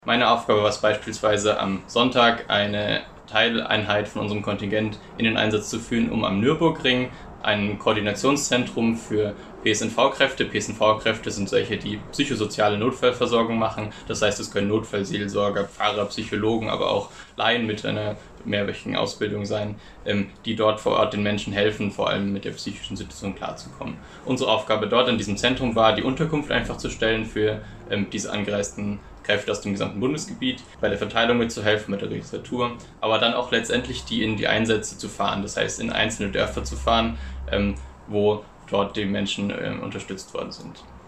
Meine Aufgabe war es beispielsweise am Sonntag eine Teileinheit von unserem Kontingent in den Einsatz zu führen, um am Nürburgring ein Koordinationszentrum für PSNV-Kräfte. PSNV-Kräfte sind solche, die psychosoziale Notfallversorgung machen. Das heißt, es können Notfallseelsorger, Pfarrer, Psychologen, aber auch Laien mit einer mehrwöchigen Ausbildung sein, die dort vor Ort den Menschen helfen, vor allem mit der psychischen Situation klarzukommen. Unsere Aufgabe dort in diesem Zentrum war, die Unterkunft einfach zu stellen für diese angereisten Kräfte aus dem gesamten Bundesgebiet, bei der Verteilung mitzuhelfen, mit der Registratur, aber dann auch letztendlich die in die Einsätze zu fahren, das heißt in einzelne Dörfer zu fahren, wo dort die Menschen unterstützt worden sind.